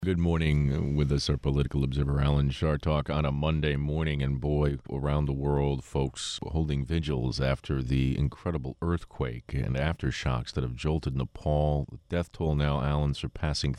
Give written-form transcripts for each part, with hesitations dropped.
Good morning. With us, our political observer, Alan Chartock, on a Monday morning. And boy, around the world, folks holding vigils after the incredible earthquake and aftershocks that have jolted Nepal. The death toll now, Alan, surpassing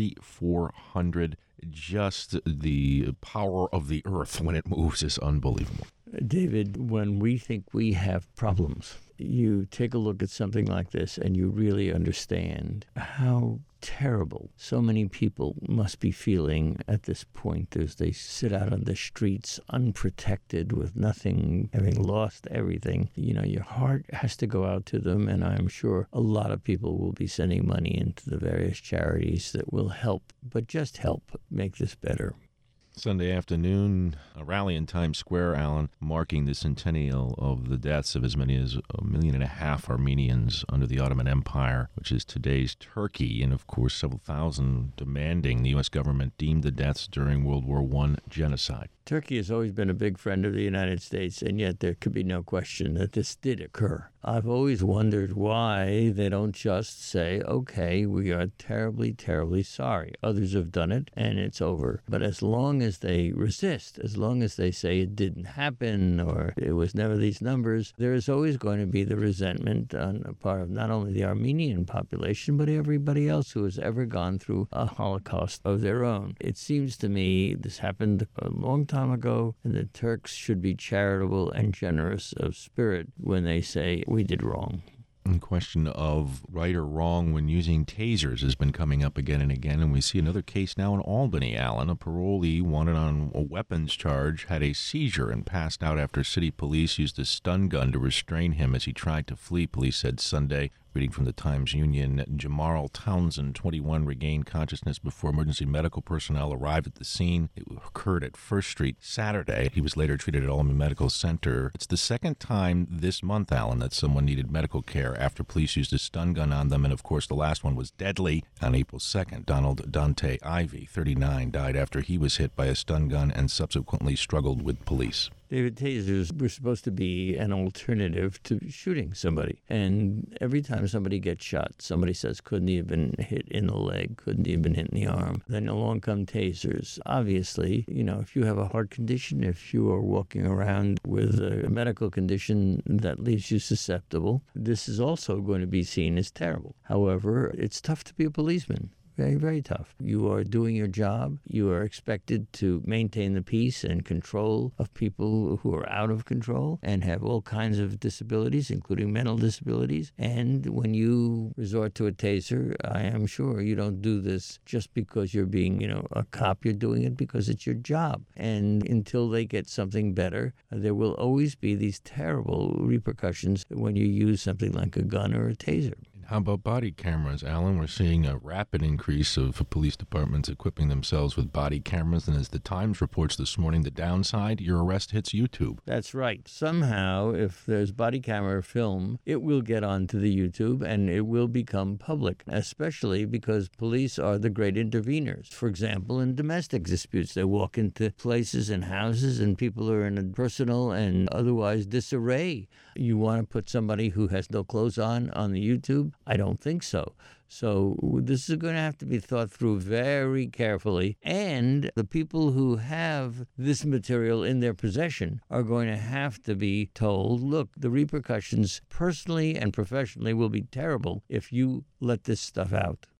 3,400. Just the power of the earth when it moves is unbelievable. David, when we think we have problems, you take a look at something like this and you really understand how terrible so many people must be feeling at this point as they sit out on the streets unprotected with nothing, having lost everything. You know, your heart has to go out to them, and I'm sure a lot of people will be sending money into the various charities that will help, but just help make this better. Sunday afternoon, a rally in Times Square, Alan, marking the centennial of the deaths of as many as 1.5 million Armenians under the Ottoman Empire, which is today's Turkey, and of course several thousand demanding the U.S. government deem the deaths during World War I genocide. Turkey has always been a big friend of the United States, and yet there could be no question that this did occur. I've always wondered why they don't just say, okay, we are terribly, terribly sorry. Others have done it, and it's over. But as long as they resist, as long as they say it didn't happen or it was never these numbers, there is always going to be the resentment on the part of not only the Armenian population, but everybody else who has ever gone through a Holocaust of their own. It seems to me this happened a long time ago, and the Turks should be charitable and generous of spirit when they say we did wrong. The question of right or wrong when using tasers has been coming up again and again, and we see another case now in Albany, Alan. A parolee wanted on a weapons charge had a seizure and passed out after city police used a stun gun to restrain him as he tried to flee, police said Sunday. Reading from the Times-Union, Jamarl Townsend, 21, regained consciousness before emergency medical personnel arrived at the scene. It occurred at First Street Saturday. He was later treated at Albany Medical Center. It's the second time this month, Alan, that someone needed medical care after police used a stun gun on them. And, of course, the last one was deadly. On April 2nd, Donald Dante Ivy, 39, died after he was hit by a stun gun and subsequently struggled with police. David, tasers were supposed to be an alternative to shooting somebody. And every time somebody gets shot, somebody says, couldn't he have been hit in the leg? Couldn't he have been hit in the arm? Then along come tasers. Obviously, if you have a heart condition, if you are walking around with a medical condition that leaves you susceptible, this is also going to be seen as terrible. However, it's tough to be a policeman. Very, very tough. You are doing your job. You are expected to maintain the peace and control of people who are out of control and have all kinds of disabilities, including mental disabilities. And when you resort to a taser, I am sure you don't do this just because you're being, a cop. You're doing it because it's your job. And until they get something better, there will always be these terrible repercussions when you use something like a gun or a taser. How about body cameras, Alan? We're seeing a rapid increase of police departments equipping themselves with body cameras. And as the Times reports this morning, the downside, your arrest hits YouTube. That's right. Somehow, if there's body camera film, it will get onto the YouTube and it will become public, especially because police are the great interveners. For example, in domestic disputes, they walk into places and houses and people are in a personal and otherwise disarray. You want to put somebody who has no clothes on the YouTube? I don't think so. So this is going to have to be thought through very carefully. And the people who have this material in their possession are going to have to be told, look, the repercussions personally and professionally will be terrible if you let this stuff out.